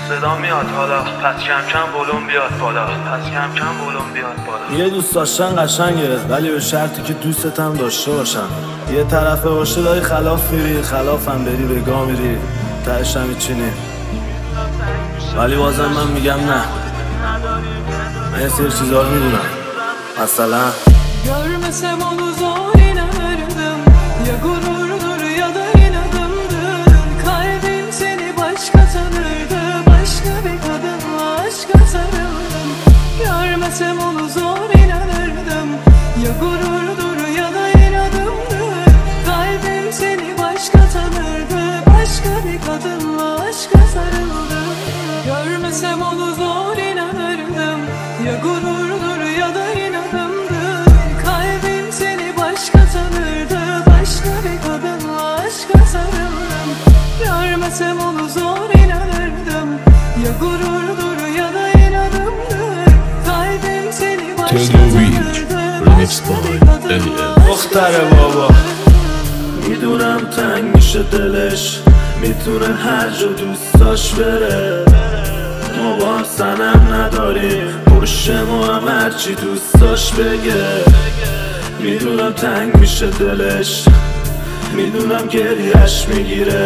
صدا میاد حالا، پس کم کم ولوم بیاد بالا، پس کم کم ولوم بیاد بالا. یه دوست داشتن قشنگه ولی به شرطی که دوستت هم داشته باشن. یه طرفه باشه داری خلاف میری، خلافم بری بگاه میری، تهش هم هیچی نی. ولی بازم من میگم نه، من یه سری چیزا رو میدونم. مثلا görmesem onu zor inanırdım. Ya gururdur ya da inadımdır. Kalbim seni başka tanırdı. Başka bir kadınla aşka sarıldım. Görmesem onu zor inanırdım. Ya gururdur ya da inadımdır. Kalbim seni başka tanırdı. Başka bir kadınla aşka sarıldım. Görmesem onu zor inanırdım. Ya gururdur ya da inadımdır. Kalbim seni başka tanırdı. Başka bir kadınla aşka sarıldım. Görmesem onu zor inanırdım. Ya gururdur ya da inadımdır. Kalbim seni başka tanırdı. Başka bir kadınla دختر بابا میدونم تنگ میشه دلش، میتونه هر جا دوست داشت بره. ما با هم سنم نداریم، پشت ما هم هرچی دوست داشت بگه. میدونم تنگ میشه دلش، میدونم گریهش میگیره.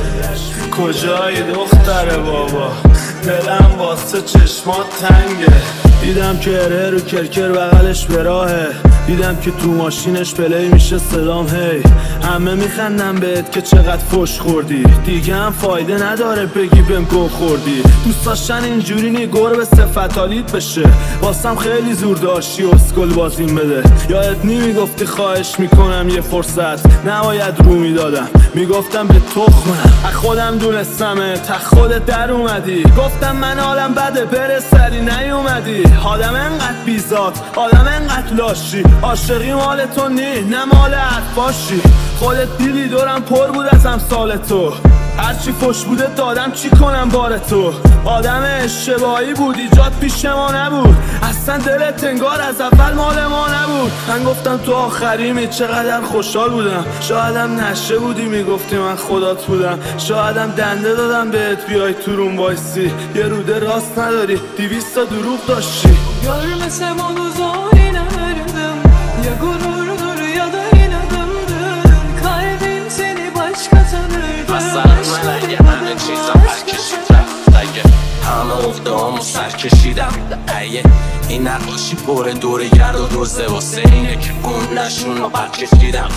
کجایی دختر بابا، دلم واسه چشمات تنگه. دیدم که اره رو کرکر بغلش به راهه، دیدم که تو ماشینش پلی میشه صدام هی. همه میخندن بهت که چقدر فش خوردی، دیگه هم فایده نداره بگی بهم گم خوردی. دوست داشتن اینجوری نی گربه صفتالیت بشه، واسم خیلی زور داشتی اسکل بازیم بده. یادت نی میگفتی خواهش میکنم یه فرصت، نباید رو میدادم میگفتم به تخمم. از خودم دونستمه تا خودت در اومدی، گفتم من حالم بده بره سری نیومدی. آدم انقدر بیزاد، آدم انقدر لاشی، عاشقی مال تو نی نه مال حرفاشی. خودت دیدی دورم پر بود از امثال تو، هرچی فش بوده دادم چی کنم بار تو. آدم اشتباهی بودی جات پیش ما نبود، اصلا دلت انگار از اول مال ما نبود. من گفتم تو آخریمی، چقدر خوشحال بودم. شایدم نشه بودی میگفتی من خدات بودم، شایدم دنده دادم بهت بیای تو روم وایسی. یه روده راست نداری 200 تا دروغ داشتی. Görmesem onu zor inanırdım. Ya gururdur ya da inadımdır. Kalbim seni başka tanırdı. مثلا من اگه همه چیزم برکشید رفت، اگه همه افتهامو سر کشیدم، اگه این نقاشی پر دوره گرد و دوزه واسه اینه که گونه‌شون رو برکشیدم.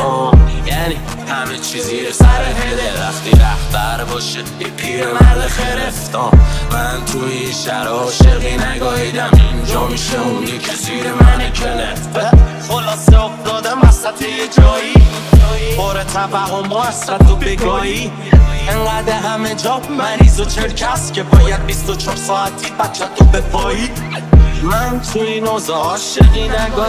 یعنی همه چیزی سر هده وقتی رهبر باشه یه پیر مرد خرفتان. من تو این شهر عاشقی نگاهیدم، اینجا میشه اونی که زیر منه که نفته. خلاصه افتادم وسط یه جایی پر توهم و حسرت و بگاهی. انقدر همه جا مریض و چرکست که باید 24 ساعتی بچه تو بپایی. من تو این اوضاع عاشقی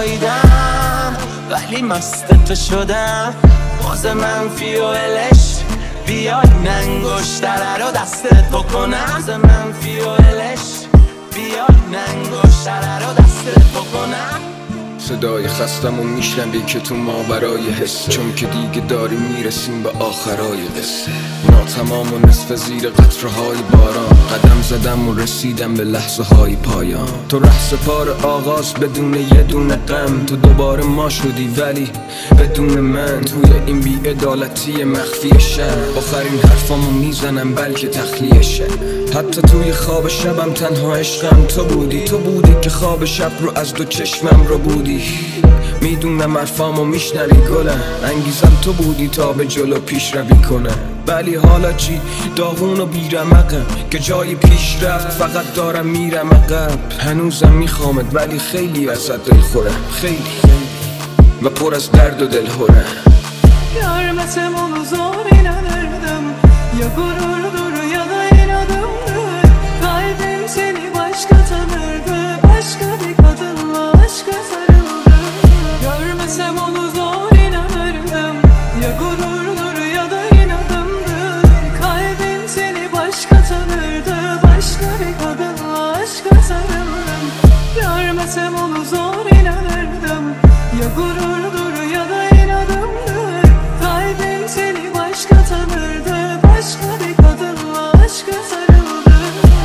نگاهیدم ولی مستت شدم. باز منفی و الش بیای ننگشتره رو دستت بکنم. باز منفی و الش بیای ننگشتره رو دستت بکنم. صدای خستم و میشنوی که تو ماورای حسه، چون که دیگه داریم میرسیم به آخرای قصه. ناتمام و نصف زیر قطره‌های باران، قدم زدم و رسیدم به لحظه های پایان. تو رهسپار آغاز بدون یه دونه غم، تو دوباره ما شدی ولی بدون من. توی این بی‌عدالتی مخفی شب آخرین حرفامو میزنم بلکه تخلیه شه. حتی توی خواب شبم تنها عشقم تو بودی، تو بودی که خواب شب رو از دو چشمم رو بودی. میدونم حرفامو میشنوی گلم، انگیزم تو بودی تا به جلو پیش روی کنم. ولی حالا چی؟ داغون و بیرمقم که جای پیش رفت فقط دارم میرم عقب. هنوزم میخوامت ولی خیلی ازت دلخورم، خیلی و پر از درد و دلهورم. Görmesem onu zor inanırdım. Ya gururdur ya da inadımdır. Kalbim seni başka tanırdı. Başka bir kadınla aşka sarıldı. Görmesem onu zor inanırdım. Ya gururdur ya da inadımdır. Kalbim seni başka tanırdı. Başka bir kadınla aşka sarıldım. Görmesem onu zor inanırdım. Ya gururdur ya da inadımdır. Kalbim seni başka tanırdı. Başka bir kadınla aşka sarıldı.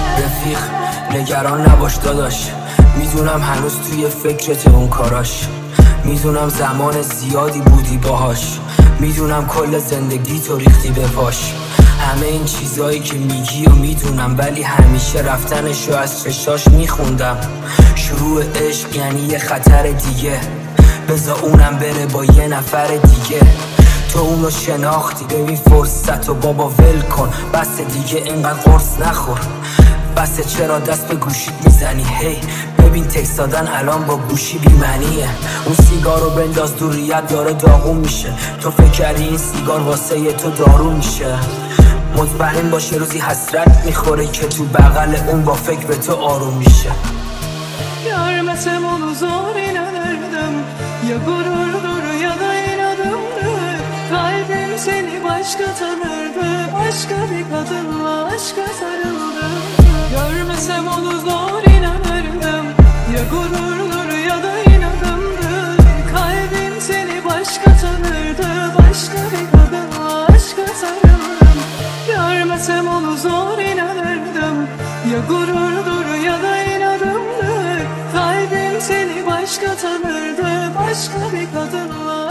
نگران نباش داداش، میدونم هنوز توی فکرت اون کاراش، میدونم زمان زیادی بودی باهاش، میدونم کل زندگی تو ریختی به پاش. همه این چیزایی که میگی و میدونم، ولی همیشه رفتنشو از چشاش میخوندم. شروع عشق یعنی یه خطر دیگه، بذار اونم بره با یه نفر دیگه. تو اونو شناختی، ببین فرصت و بابا ول کن، بس دیگه اینقدر قرص نخور. بسه چرا دست به گوشیت میزنی؟ هی ببین تکست دادن الان با گوشی بی‌معنیه. اون سیگارو بنداز دور، ریت داره داغون میشه. تو فکر کردی این سیگار واسه تو دارو میشه؟ مطمئن باشه روزی حسرت میخوره که تو بغل اون با فکر به تو آروم میشه. Görmesem onu zor inanırdım. Ya gururdur ya da inadımdır. Kalbim seni başka tanırdı. Başka bir kadınla aşka sarıldı. Görmesem onu zor inanırdım. Ya gururdur ya da inadımdır. Kalbim seni başka tanırdı. Başka bir kadınla aşka sarıldım. Görmesem onu zor inanırdım. Ya gururdur ya da inadımdır. Kalbim seni başka tanırdı. Başka bir kadınla